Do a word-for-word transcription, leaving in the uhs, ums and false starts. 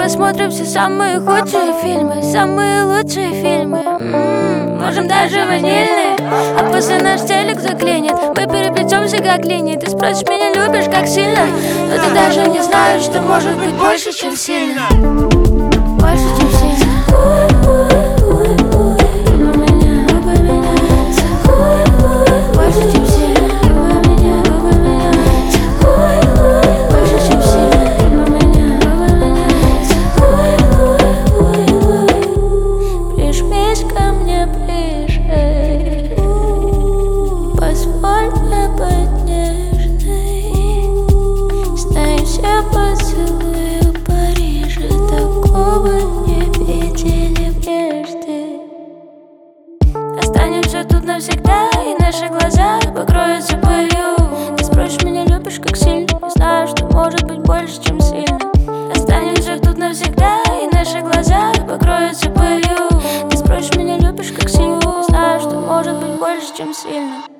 посмотрим все самые худшие фильмы, самые лучшие фильмы. М-м, можем даже ванильные. А после наш телек заклинит, мы переплетемся как линии. Ты спросишь, меня любишь как сильно, но ты даже не знаешь, что может быть больше, чем сильно. Больше, чем сильно. Позволь мне быть нежной. Знаю, все поцелуи в Париже такого не видели прежде. Останемся тут навсегда, и наши глаза покроются пылью. Ты спросишь, меня любишь как сильно, не знаю, что может быть больше, чем сильно. Останемся тут навсегда, и наши глаза покроются пылью. Ты спросишь, меня любишь как сильно, не знаю, что может быть больше, чем сильно.